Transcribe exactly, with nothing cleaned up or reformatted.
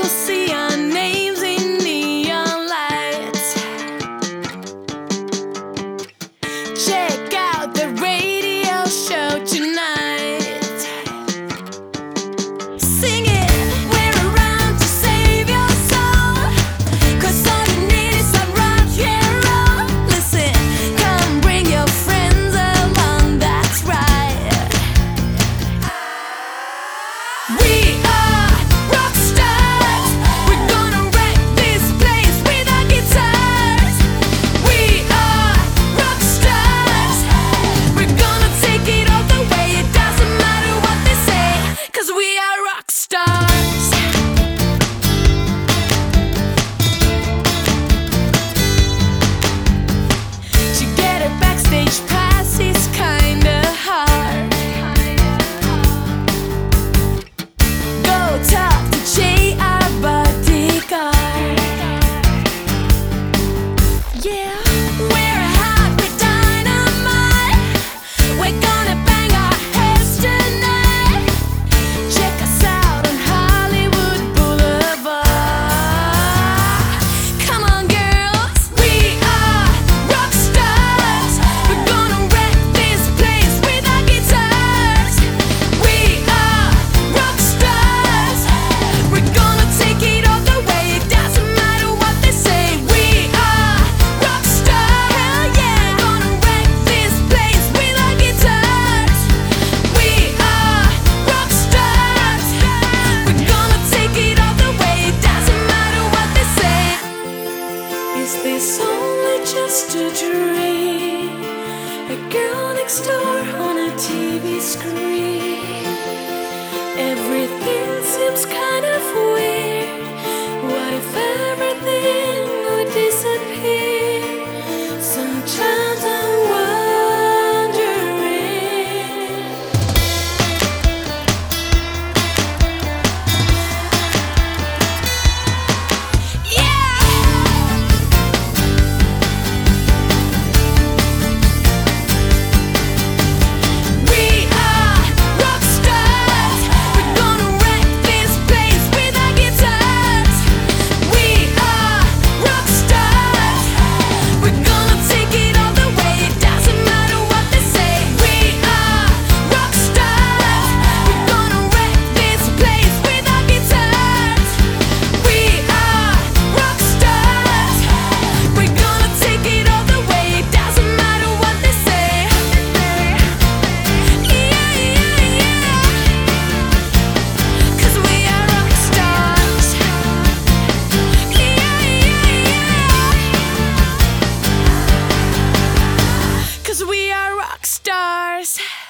you'll see our names in neon lights. Check out the radio show tonight. Sing it. Is this only just a dream? A girl next door on a T V screen. Everything seems kind of weird. What if everything would disappear? Sometimes I'm wondering. Yeah! We are rock stars.